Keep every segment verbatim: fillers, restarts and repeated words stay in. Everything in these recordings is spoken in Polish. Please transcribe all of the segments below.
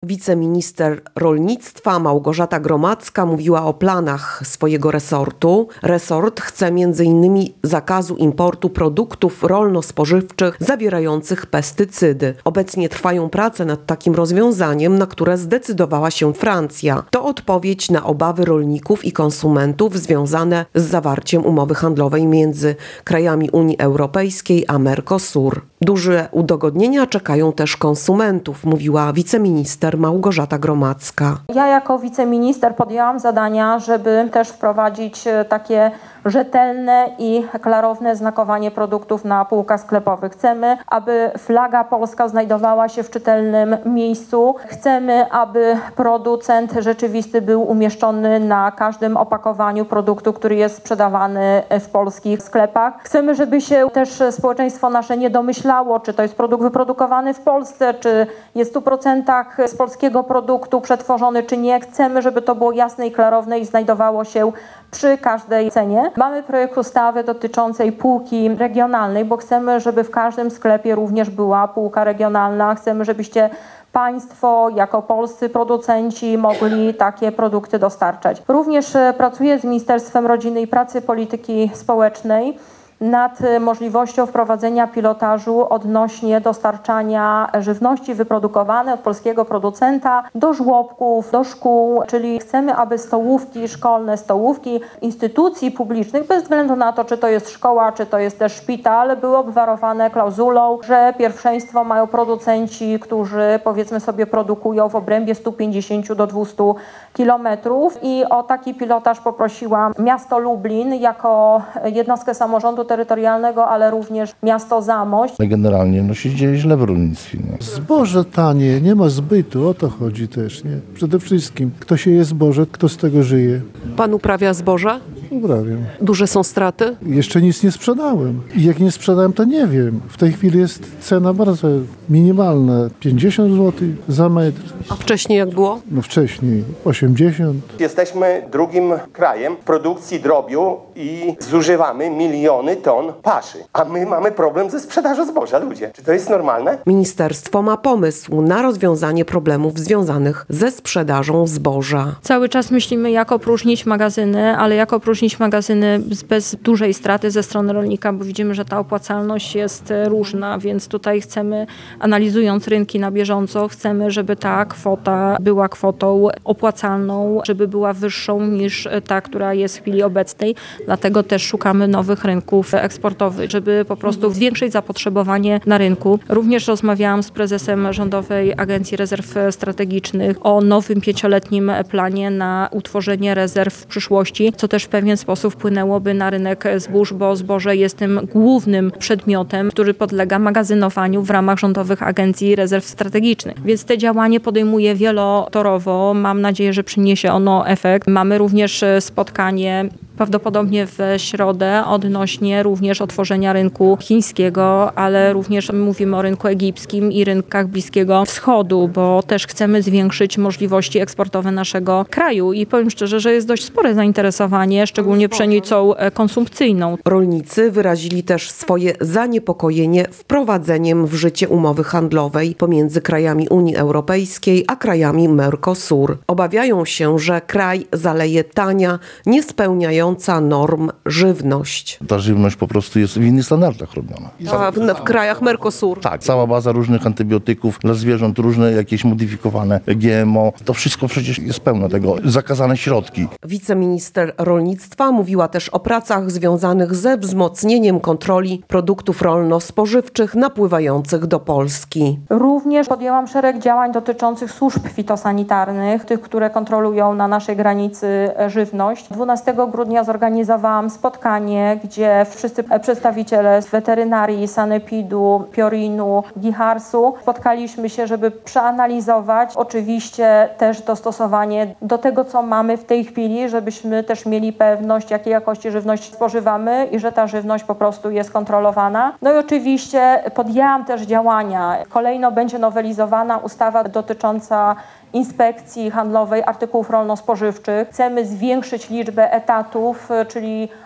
Wiceminister rolnictwa Małgorzata Gromadzka mówiła o planach swojego resortu. Resort chce między innymi zakazu importu produktów rolno-spożywczych zawierających pestycydy. Obecnie trwają prace nad takim rozwiązaniem, na które zdecydowała się Francja. To odpowiedź na obawy rolników i konsumentów związane z zawarciem umowy handlowej między krajami Unii Europejskiej a Mercosur. Duże udogodnienia czekają też konsumentów, mówiła wiceminister Małgorzata Gromadzka. Ja jako wiceminister podjęłam zadania, żeby też wprowadzić takie rzetelne i klarowne znakowanie produktów na półkach sklepowych. Chcemy, aby flaga polska znajdowała się w czytelnym miejscu. Chcemy, aby producent rzeczywisty był umieszczony na każdym opakowaniu produktu, który jest sprzedawany w polskich sklepach. Chcemy, żeby się też społeczeństwo nasze nie domyślało, czy to jest produkt wyprodukowany w Polsce, czy jest w stu procentach z polskiego produktu przetworzony, czy nie. Chcemy, żeby to było jasne i klarowne i znajdowało się przy każdej cenie. Mamy projekt ustawy dotyczącej półki regionalnej, bo chcemy, żeby w każdym sklepie również była półka regionalna. Chcemy, żebyście Państwo jako polscy producenci mogli takie produkty dostarczać. Również pracuję z Ministerstwem Rodziny i Pracy i Polityki Społecznej nad możliwością wprowadzenia pilotażu odnośnie dostarczania żywności wyprodukowanej od polskiego producenta do żłobków, do szkół, czyli chcemy, aby stołówki szkolne, stołówki instytucji publicznych, bez względu na to, czy to jest szkoła, czy to jest też szpital, były obwarowane klauzulą, że pierwszeństwo mają producenci, którzy powiedzmy sobie produkują w obrębie stu pięćdziesięciu do dwustu kilometrów i o taki pilotaż poprosiłam miasto Lublin jako jednostkę samorządu terytorialnego, ale również miasto Zamość. Generalnie no się dzieje źle w rolnictwie. No. Zboże tanie, nie ma zbytu, o to chodzi też, nie? Przede wszystkim, kto sieje zboże, kto z tego żyje. Pan uprawia zboże? Uprawiam. Duże są straty? Jeszcze nic nie sprzedałem. I jak nie sprzedałem, to nie wiem. W tej chwili jest cena bardzo minimalna. pięćdziesiąt złotych za metr. A wcześniej jak było? No wcześniej osiemdziesiąt. Jesteśmy drugim krajem w produkcji drobiu i zużywamy miliony ton paszy. A my mamy problem ze sprzedażą zboża, ludzie. Czy to jest normalne? Ministerstwo ma pomysł na rozwiązanie problemów związanych ze sprzedażą zboża. Cały czas myślimy, jak opróżnić magazyny, ale jak opróżnić magazyny bez dużej straty ze strony rolnika, bo widzimy, że ta opłacalność jest różna, więc tutaj chcemy, analizując rynki na bieżąco, chcemy, żeby ta kwota była kwotą opłacalną, żeby była wyższą niż ta, która jest w chwili obecnej. Dlatego też szukamy nowych rynków eksportowych, żeby po prostu zwiększyć zapotrzebowanie na rynku. Również rozmawiałam z prezesem Rządowej Agencji Rezerw Strategicznych o nowym pięcioletnim planie na utworzenie rezerw w przyszłości, co też w pewien sposób wpłynęłoby na rynek zbóż, bo zboże jest tym głównym przedmiotem, który podlega magazynowaniu w ramach Rządowych Agencji Rezerw Strategicznych. Więc te działanie podejmuje wielotorowo. Mam nadzieję, że przyniesie ono efekt. Mamy również spotkanie prawdopodobnie w środę odnośnie również otworzenia rynku chińskiego, ale również mówimy o rynku egipskim i rynkach Bliskiego Wschodu, bo też chcemy zwiększyć możliwości eksportowe naszego kraju i powiem szczerze, że jest dość spore zainteresowanie, szczególnie pszenicą konsumpcyjną. Rolnicy wyrazili też swoje zaniepokojenie wprowadzeniem w życie umowy handlowej pomiędzy krajami Unii Europejskiej a krajami Mercosur. Obawiają się, że kraj zaleje tania, nie spełniająca norm żywność. Ta żywność po prostu jest w innych standardach robiona. A w, w krajach Mercosur? Tak, cała baza różnych antybiotyków dla zwierząt, różne jakieś modyfikowane G M O. To wszystko przecież jest pełne tego. Zakazane środki. Wiceminister rolnictwa mówiła też o pracach związanych ze wzmocnieniem kontroli produktów rolno-spożywczych napływających do Polski. Również podjęłam szereg działań dotyczących służb fitosanitarnych, tych, które kontrolują na naszej granicy żywność. dwunastego grudnia zorganizowałam spotkanie, gdzie wszyscy przedstawiciele z weterynarii, sanepidu, Piorinu, Giharsu spotkaliśmy się, żeby przeanalizować oczywiście też dostosowanie do tego, co mamy w tej chwili, żebyśmy też mieli pewność, jakiej jakości żywność spożywamy i że ta żywność po prostu jest kontrolowana. No i oczywiście podjęłam też działania. Kolejno będzie nowelizowana ustawa dotycząca Inspekcji Handlowej Artykułów Rolno-Spożywczych. Chcemy zwiększyć liczbę etatów, czyli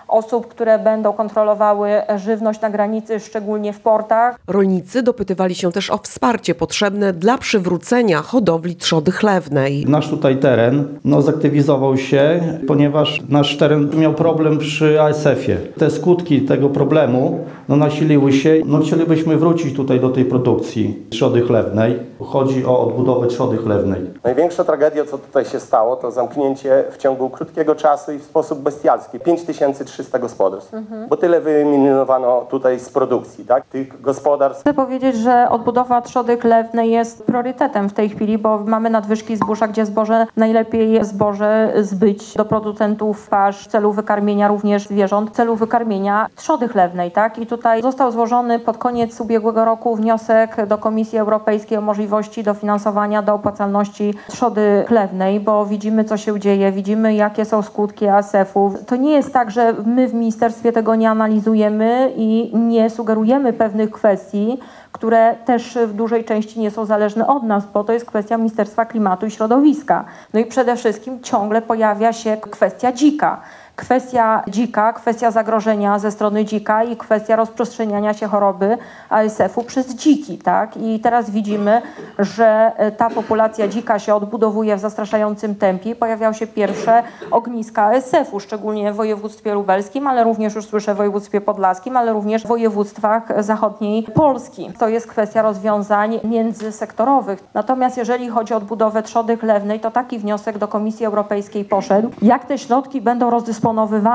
osób, które będą kontrolowały żywność na granicy, szczególnie w portach. Rolnicy dopytywali się też o wsparcie potrzebne dla przywrócenia hodowli trzody chlewnej. Nasz tutaj teren no, zaktywizował się, ponieważ nasz teren miał problem przy A S F-ie. Te skutki tego problemu no, nasiliły się. No, chcielibyśmy wrócić tutaj do tej produkcji trzody chlewnej. Chodzi o odbudowę trzody chlewnej. Największa tragedia, co tutaj się stało, to zamknięcie w ciągu krótkiego czasu i w sposób bestialski pięć tysięcy trzysta gospodarstw, mhm. bo tyle wyeliminowano tutaj z produkcji, tak? Tych gospodarstw. Chcę powiedzieć, że odbudowa trzody chlewnej jest priorytetem w tej chwili, bo mamy nadwyżki zbóża, gdzie zboże najlepiej zboże zbyć do producentów pasz w celu wykarmienia również zwierząt, w celu wykarmienia trzody chlewnej, tak? I tutaj został złożony pod koniec ubiegłego roku wniosek do Komisji Europejskiej o możliwości dofinansowania do opłacalności trzody chlewnej, bo widzimy, co się dzieje, widzimy, jakie są skutki A S F-ów. To nie jest tak, że my w ministerstwie tego nie analizujemy i nie sugerujemy pewnych kwestii, które też w dużej części nie są zależne od nas, bo to jest kwestia Ministerstwa Klimatu i Środowiska. No i przede wszystkim ciągle pojawia się kwestia dzika. Kwestia dzika, kwestia zagrożenia ze strony dzika i kwestia rozprzestrzeniania się choroby A S F-u przez dziki, tak? I teraz widzimy, że ta populacja dzika się odbudowuje w zastraszającym tempie. Pojawiały się pierwsze ogniska A S F-u, szczególnie w województwie lubelskim, ale również już słyszę w województwie podlaskim, ale również w województwach zachodniej Polski. To jest kwestia rozwiązań międzysektorowych. Natomiast jeżeli chodzi o odbudowę trzody chlewnej, to taki wniosek do Komisji Europejskiej poszedł. Jak te środki będą rozdysponowane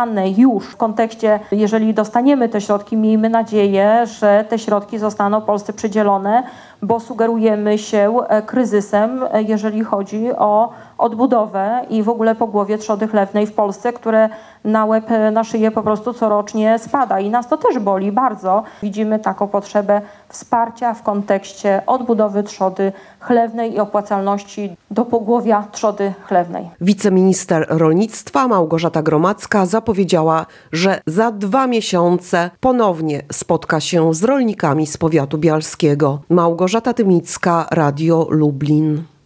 już w kontekście, jeżeli dostaniemy te środki, miejmy nadzieję, że te środki zostaną Polsce przydzielone, bo sugerujemy się kryzysem, jeżeli chodzi o odbudowę i w ogóle pogłowie trzody chlewnej w Polsce, które na łeb, na szyję po prostu corocznie spada i nas to też boli bardzo. Widzimy taką potrzebę wsparcia w kontekście odbudowy trzody chlewnej i opłacalności do pogłowia trzody chlewnej. Wiceminister rolnictwa Małgorzata Gromadzka zapowiedziała, że za dwa miesiące ponownie spotka się z rolnikami z powiatu bialskiego. Małgorzata Tymicka, Radio Lublin.